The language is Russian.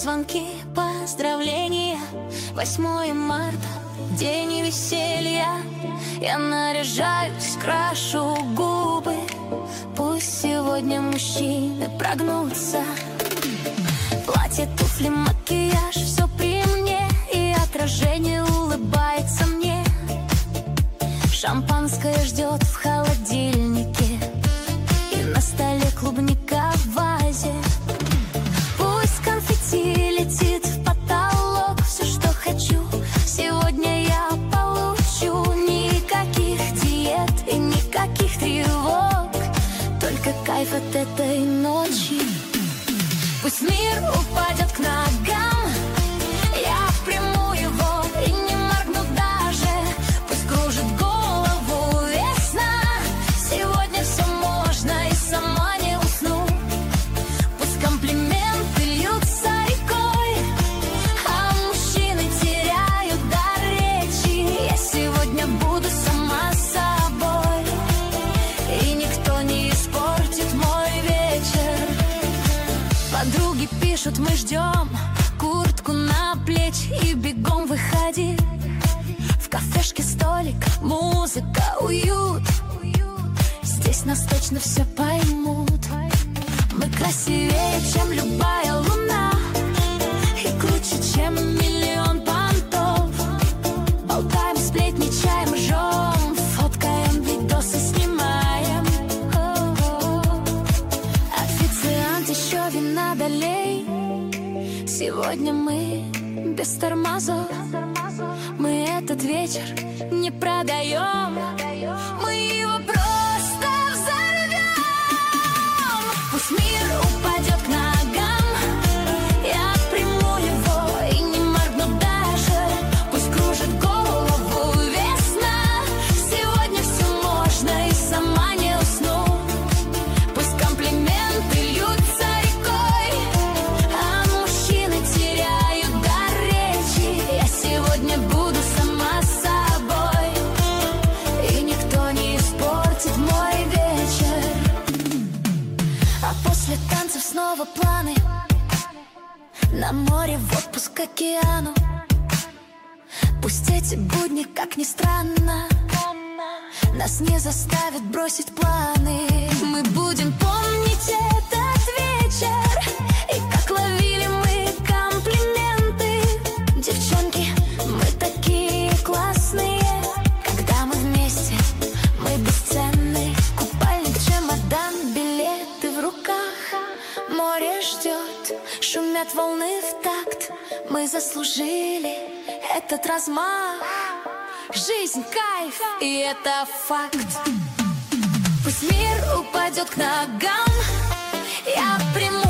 звонки, поздравления. 8 марта, день веселья. Я наряжаюсь, крашу губы. Пусть сегодня мужчины прогнутся. Платье, туфли, макияж, все при мне. И отражение улыбается мне. Шампанское ждет в холодильнике. И на столе клубника в вазе. Пусть конфетти летит в потолок. Все, что хочу, сегодня я получу. Никаких диет и никаких тревог, только кайф от этой ночи. Пусть мир упадет к ногам, я приму его и не моргну даже. Пусть кружит голову весна, сегодня все можно и сама не усну. Пусть комплименты льются рекой, а мужчины теряют дар речи. Я сегодня буду сама собой, и никто не испортит мой вечер. Подруги пишут, мы ждем, куртку на плечи и бегом выходи. В кафешке столик, музыка, уют. Здесь нас точно все поймут. Мы красивее, чем любая луна, и круче, чем миллион понтов. Болтаем, сплетничаем, жжем, фоткаем, видосы снимаем. Официант, еще вина долей. Сегодня мы без тормозов. Мы этот вечер не продаем, мы его просто взорвем. Пусть мир упадет к ногам, я приму его и не моргну даже. Пусть кружит голову весна, сегодня все можно и сама не усну. Пусть комплименты льются рекой, а мужчины теряют дар речи. Я сегодня буду сама собой, и никто не испортит мой вечер. А после танцев снова планы на море, в отпуск к океану. Пусть эти будни, как ни странно, нас не заставят бросить планы. Мы будем помнить этот вечер, и как ловили мы комплименты. Девчонки, мы такие классные, когда мы вместе, мы бесценны. Купальник, чемодан, билеты в руках. Море ждет, шумят волны в такт. Мы заслужили этот размах. Жизнь, кайф, и это факт. Пусть мир упадет к ногам, я приму